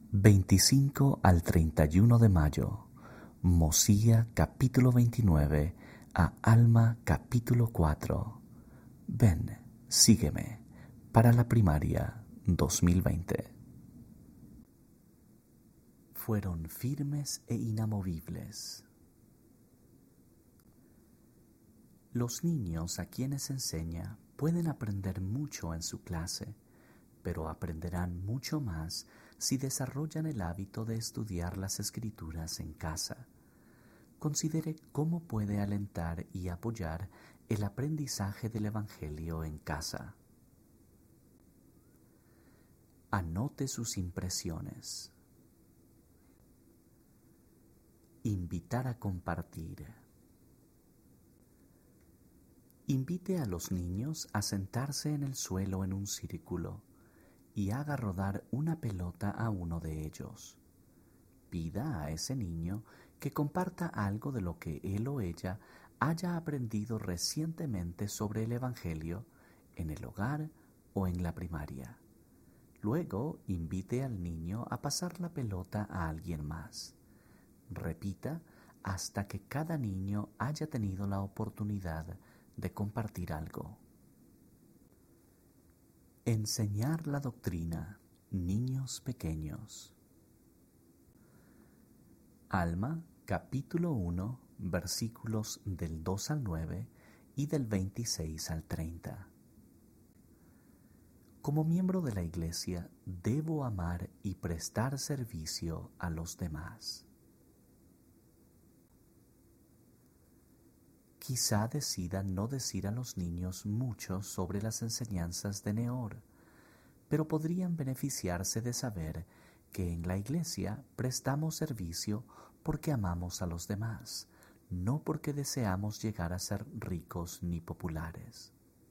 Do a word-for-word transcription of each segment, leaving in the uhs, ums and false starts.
veinticinco al treinta y uno de mayo, Mosía capítulo veintinueve a Alma capítulo cuatro. Ven, sígueme, para la primaria dos mil veinte. Fueron firmes e inamovibles. Los niños a quienes enseña pueden aprender mucho en su clase, pero aprenderán mucho más si desarrollan el hábito de estudiar las Escrituras en casa. Considere cómo puede alentar y apoyar el aprendizaje del Evangelio en casa. Anote sus impresiones. Invitar a compartir. Invite a los niños a sentarse en el suelo en un círculo y haga rodar una pelota a uno de ellos. Pida a ese niño que comparta algo de lo que él o ella haya aprendido recientemente sobre el Evangelio en el hogar o en la primaria. Luego invite al niño a pasar la pelota a alguien más. Repita hasta que cada niño haya tenido la oportunidad de compartir algo. Enseñar la doctrina, niños pequeños. Alma, capítulo uno, versículos del dos al nueve y del veintiséis al treinta. Como miembro de la Iglesia, debo amar y prestar servicio a los demás. Quizá decida no decir a los niños mucho sobre las enseñanzas de Neor, pero podrían beneficiarse de saber que en la Iglesia prestamos servicio porque amamos a los demás, no porque deseamos llegar a ser ricos ni populares.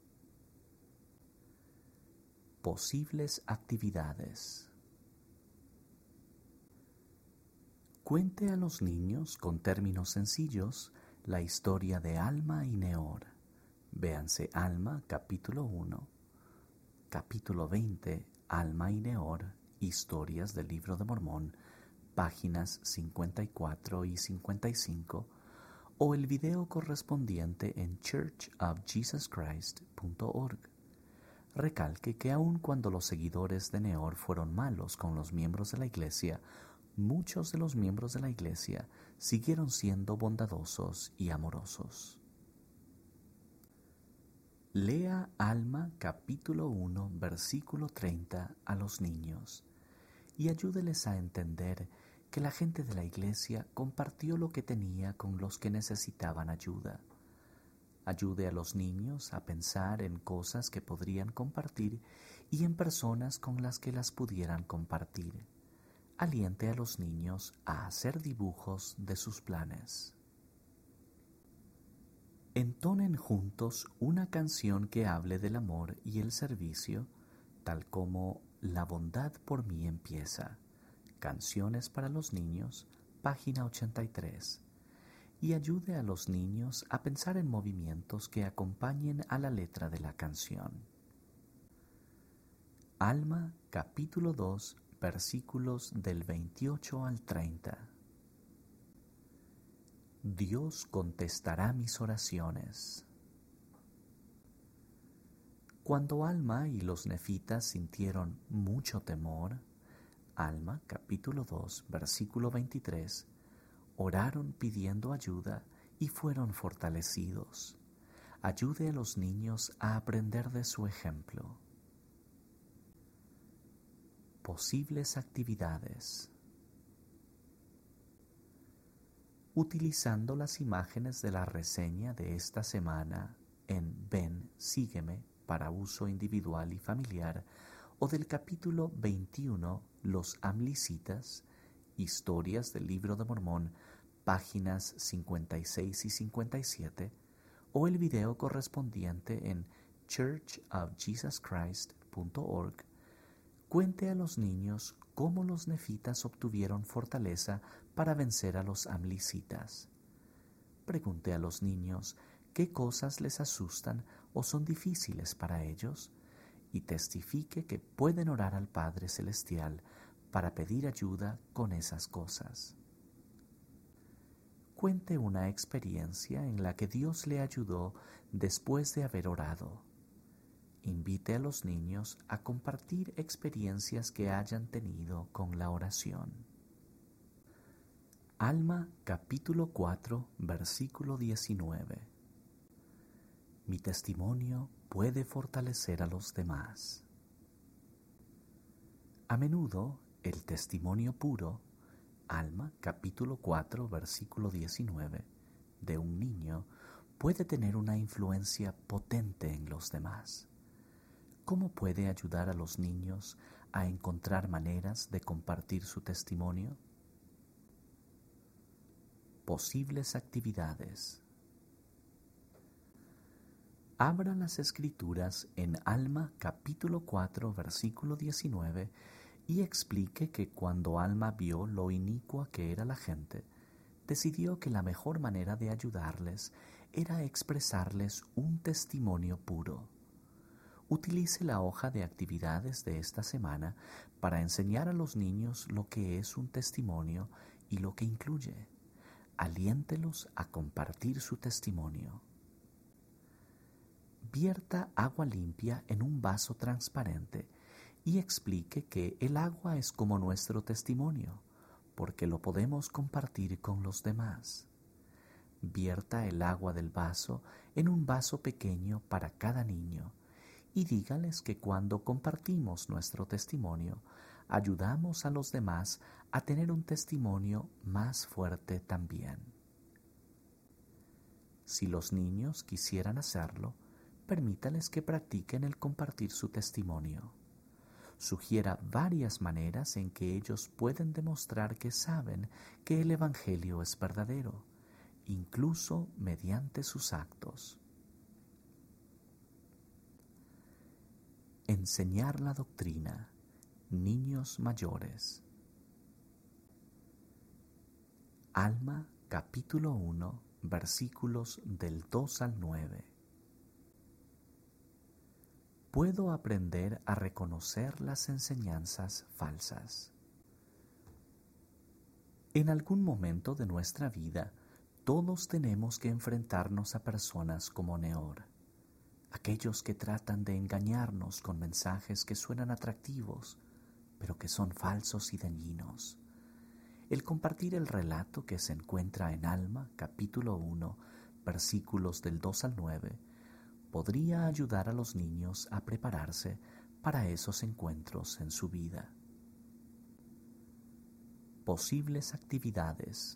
Posibles actividades. Cuente a los niños con términos sencillos la historia de Alma y Neor. Véanse Alma capítulo uno, capítulo veinte, Alma y Neor, Historias del Libro de Mormón, páginas cincuenta y cuatro y cincuenta y cinco, o el video correspondiente en church of jesus christ punto org. Recalque que aun cuando los seguidores de Neor fueron malos con los miembros de la Iglesia, muchos de los miembros de la Iglesia siguieron siendo bondadosos y amorosos. Lea Alma capítulo uno, versículo treinta a los niños y ayúdeles a entender que la gente de la Iglesia compartió lo que tenía con los que necesitaban ayuda. Ayude a los niños a pensar en cosas que podrían compartir y en personas con las que las pudieran compartir. Aliente a los niños a hacer dibujos de sus planes. Entonen juntos una canción que hable del amor y el servicio, tal como La bondad por mí empieza. Canciones para los niños, página ochenta y tres. Y ayude a los niños a pensar en movimientos que acompañen a la letra de la canción. Alma, capítulo dos, versículos del veintiocho al treinta. Dios contestará mis oraciones. Cuando Alma y los nefitas sintieron mucho temor, Alma, capítulo dos, versículo veintitrés, oraron pidiendo ayuda y fueron fortalecidos. Ayude a los niños a aprender de su ejemplo. Posibles actividades. Utilizando las imágenes de la reseña de esta semana en Ven, sígueme para uso individual y familiar, o del capítulo veintiuno, Los Amlicitas, Historias del Libro de Mormón, páginas cincuenta y seis y cincuenta y siete, o el video correspondiente en church of jesus christ punto org, cuente a los niños cómo los nefitas obtuvieron fortaleza para vencer a los amlicitas. Pregunte a los niños qué cosas les asustan o son difíciles para ellos y testifique que pueden orar al Padre Celestial para pedir ayuda con esas cosas. Cuente una experiencia en la que Dios le ayudó después de haber orado. Invite a los niños a compartir experiencias que hayan tenido con la oración. Alma capítulo cuatro, versículo diecinueve. Mi testimonio puede fortalecer a los demás. A menudo el testimonio puro, Alma capítulo cuatro, versículo diecinueve, de un niño puede tener una influencia potente en los demás. ¿Cómo puede ayudar a los niños a encontrar maneras de compartir su testimonio? Posibles actividades. Abra las Escrituras en Alma capítulo cuatro, versículo diecinueve y explique que cuando Alma vio lo inicua que era la gente, decidió que la mejor manera de ayudarles era expresarles un testimonio puro. Utilice la hoja de actividades de esta semana para enseñar a los niños lo que es un testimonio y lo que incluye. Aliéntelos a compartir su testimonio. Vierta agua limpia en un vaso transparente y explique que el agua es como nuestro testimonio, porque lo podemos compartir con los demás. Vierta el agua del vaso en un vaso pequeño para cada niño y dígales que cuando compartimos nuestro testimonio, ayudamos a los demás a tener un testimonio más fuerte también. Si los niños quisieran hacerlo, permítales que practiquen el compartir su testimonio. Sugiera varias maneras en que ellos pueden demostrar que saben que el Evangelio es verdadero, incluso mediante sus actos. Enseñar la doctrina. Niños mayores. Alma capítulo uno, versículos del dos al nueve. Puedo aprender a reconocer las enseñanzas falsas. En algún momento de nuestra vida, todos tenemos que enfrentarnos a personas como Neor, aquellos que tratan de engañarnos con mensajes que suenan atractivos, pero que son falsos y dañinos. El compartir el relato que se encuentra en Alma, capítulo uno, versículos del dos al nueve, podría ayudar a los niños a prepararse para esos encuentros en su vida. Posibles actividades.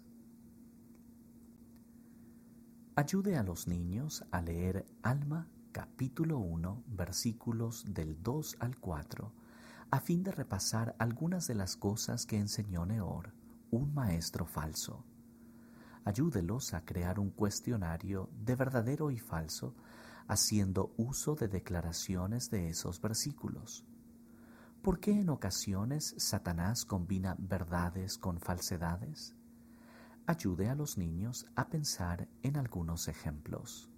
Ayude a los niños a leer Alma, capítulo uno, versículos del dos al cuatro, a fin de repasar algunas de las cosas que enseñó Neor, un maestro falso. Ayúdelos a crear un cuestionario de verdadero y falso, haciendo uso de declaraciones de esos versículos. ¿Por qué en ocasiones Satanás combina verdades con falsedades? Ayude a los niños a pensar en algunos ejemplos.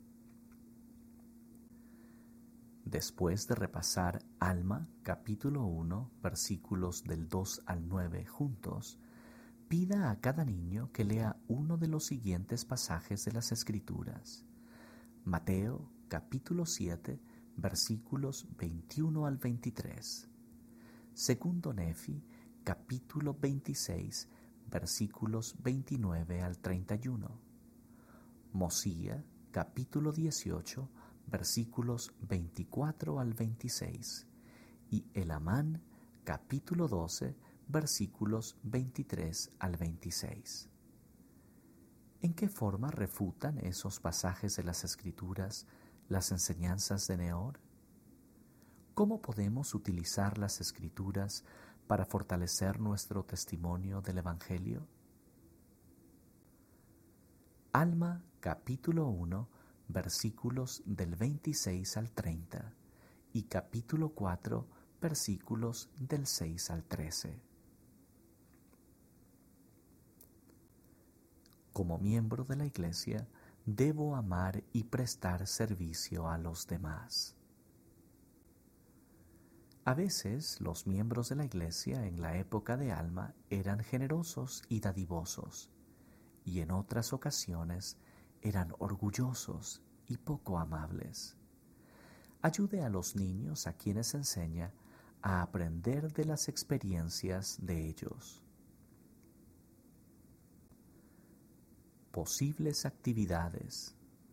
Después de repasar Alma, capítulo uno, versículos del dos al nueve juntos, pida a cada niño que lea uno de los siguientes pasajes de las Escrituras. Mateo, capítulo siete, versículos veintiuno al veintitrés. Segundo Nefi, capítulo veintiséis, versículos veintinueve al treinta y uno. Mosía, capítulo dieciocho, versículos veinticuatro al veintiséis. Y Elamán, capítulo doce, versículos veintitrés al veintiséis. ¿En qué forma refutan esos pasajes de las Escrituras las enseñanzas de Neor? ¿Cómo podemos utilizar las Escrituras para fortalecer nuestro testimonio del Evangelio? Alma, capítulo uno, versículos del veintiséis al treinta, y capítulo cuatro, versículos del seis al trece. Como miembro de la Iglesia, debo amar y prestar servicio a los demás. A veces los miembros de la iglesia en la época de Alma eran generosos y dadivosos, y en otras ocasiones eran orgullosos y poco amables. Ayude a los niños a quienes enseña a aprender de las experiencias de ellos. Posibles actividades.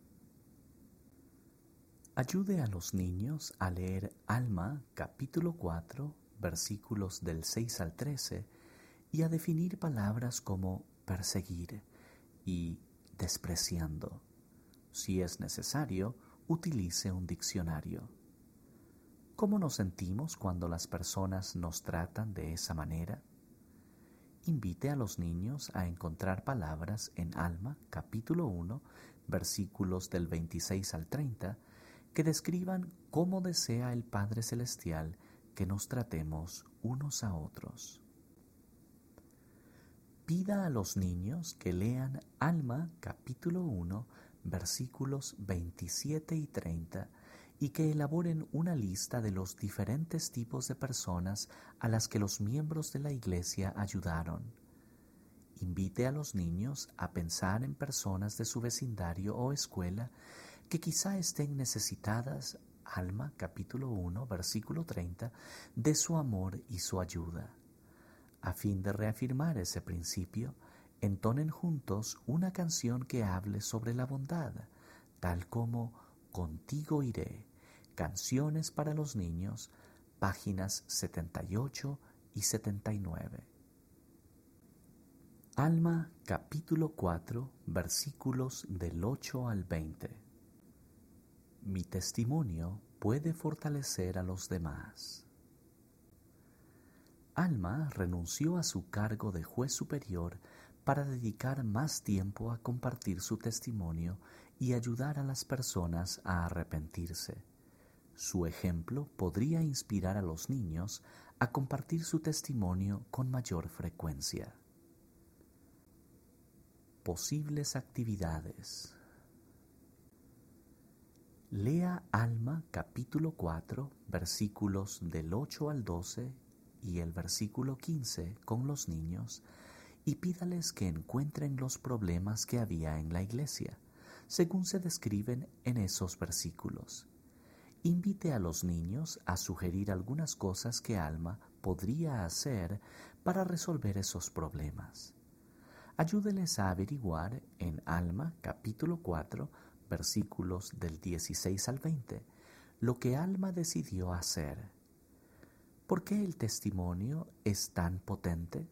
Ayude a los niños a leer Alma capítulo cuatro, versículos del seis al trece, y a definir palabras como perseguir y despreciando. Si es necesario, utilice un diccionario. ¿Cómo nos sentimos cuando las personas nos tratan de esa manera? Invite a los niños a encontrar palabras en Alma capítulo uno, versículos del veintiséis al treinta, que describan cómo desea el Padre Celestial que nos tratemos unos a otros. Pida a los niños que lean Alma capítulo uno, versículos veintisiete y treinta, y que elaboren una lista de los diferentes tipos de personas a las que los miembros de la iglesia ayudaron. Invite a los niños a pensar en personas de su vecindario o escuela que quizá estén necesitadas, Alma capítulo uno, versículo treinta, de su amor y su ayuda. A fin de reafirmar ese principio, entonen juntos una canción que hable sobre la bondad, tal como Contigo iré, Canciones para los niños, páginas setenta y ocho y setenta y nueve. Alma capítulo cuatro, versículos del ocho al veinte. Mi testimonio puede fortalecer a los demás. Alma renunció a su cargo de juez superior para dedicar más tiempo a compartir su testimonio y ayudar a las personas a arrepentirse. Su ejemplo podría inspirar a los niños a compartir su testimonio con mayor frecuencia. Posibles actividades. Lea Alma capítulo cuatro, versículos del ocho al doce y el versículo quince con los niños y pídales que encuentren los problemas que había en la iglesia, según se describen en esos versículos. Invite a los niños a sugerir algunas cosas que Alma podría hacer para resolver esos problemas. Ayúdeles a averiguar en Alma capítulo cuatro, versículos del dieciséis al veinte, lo que Alma decidió hacer. ¿Por qué el testimonio es tan potente?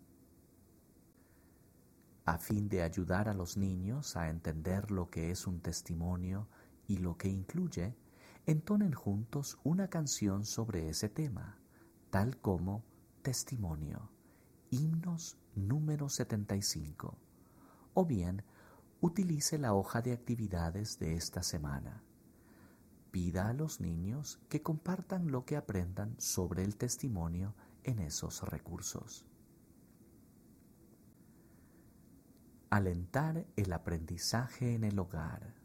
A fin de ayudar a los niños a entender lo que es un testimonio y lo que incluye, entonen juntos una canción sobre ese tema, tal como Testimonio, Himnos número setenta y cinco, o bien utilice la hoja de actividades de esta semana. Pida a los niños que compartan lo que aprendan sobre el testimonio en esos recursos. Alentar el aprendizaje en el hogar.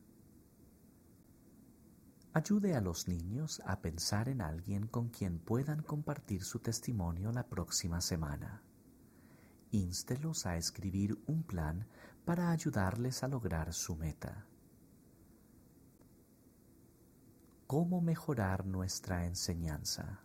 Ayude a los niños a pensar en alguien con quien puedan compartir su testimonio la próxima semana.Ínstelos a escribir un plan para ayudarles a lograr su meta. ¿Cómo mejorar nuestra enseñanza?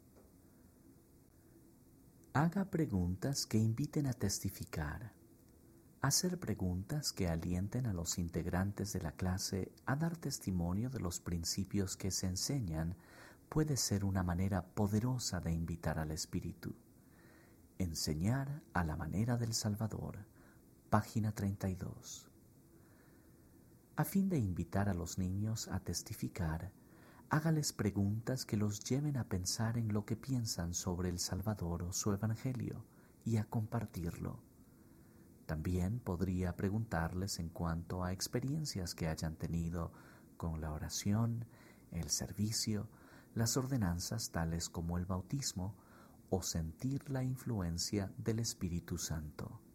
Haga preguntas que inviten a testificar. Hacer preguntas que alienten a los integrantes de la clase a dar testimonio de los principios que se enseñan puede ser una manera poderosa de invitar al Espíritu. Enseñar a la manera del Salvador, página treinta y dos. A fin de invitar a los niños a testificar, hágales preguntas que los lleven a pensar en lo que piensan sobre el Salvador o su Evangelio y a compartirlo. También podría preguntarles en cuanto a experiencias que hayan tenido con la oración, el servicio, las ordenanzas tales como el bautismo o sentir la influencia del Espíritu Santo.